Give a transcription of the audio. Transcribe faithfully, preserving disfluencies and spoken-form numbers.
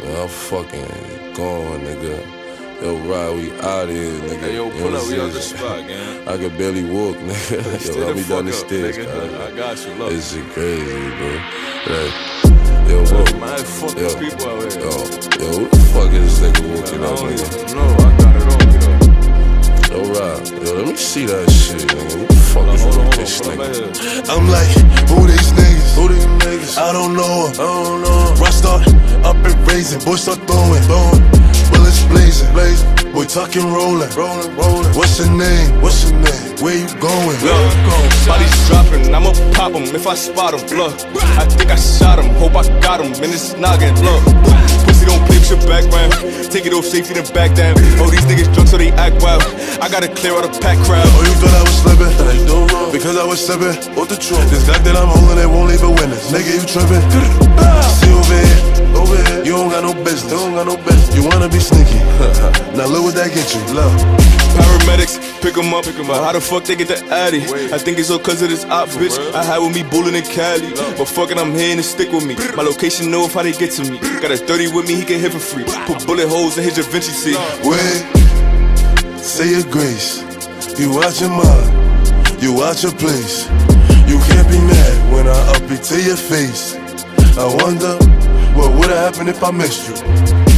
Man, I'm fucking gone, nigga. Yo, Rod, we out here, nigga. Hey, yo, pull up, we out the spot, man. I can barely walk, nigga. Yo, let me down the stairs, nigga. I got you, look. This shit crazy, bro. Like, yo, bro. Man, fuck the people out here. Yo, yo, who the fuck is this nigga walking up, nigga? No, I got it on me, though. Yo, Rod, yo, let me see that shit, nigga. Who the fuck is with this nigga? I'm like, who these niggas? Who these niggas? I don't know him. I don't know. Rock start up and raising, boy start throwing, throwing. Bullets blazing, blazing. Boy talking, rolling, rolling, rolling. What's your name? What's your name? Where you going? Look, body's dropping, I'ma pop him if I spot him. Look, I think I shot him, hope I got him in his noggin. Look, pussy don't play with your background. Take it off safety then back down. Oh, these niggas drunk so they act wild. I gotta clear out a pack crowd. Oh, you thought I was slipping? That ain't no wrong. Because I was sipping. What the truth? This Glock that I'm holding, it won't leave a witness. Nigga, you tripping? See over here, over here. You don't got no business. You don't got no business. You wanna be sneaky? Now look what that get you. Love. Paramedics, pick him up, pick him up. How the fuck they get the Addy? I think it's all cause of this op, bitch. I had with me bullin' in Cali. But fucking I'm here and it stick with me. My location know if how they get to me. Got a thirty with me, he can hit for free. Put bullet holes in his Da Vinci seat. Wait, say your grace. You watch your mind, you watch your place. You can't be mad when I up it to your face. I wonder what would've happened if I missed you.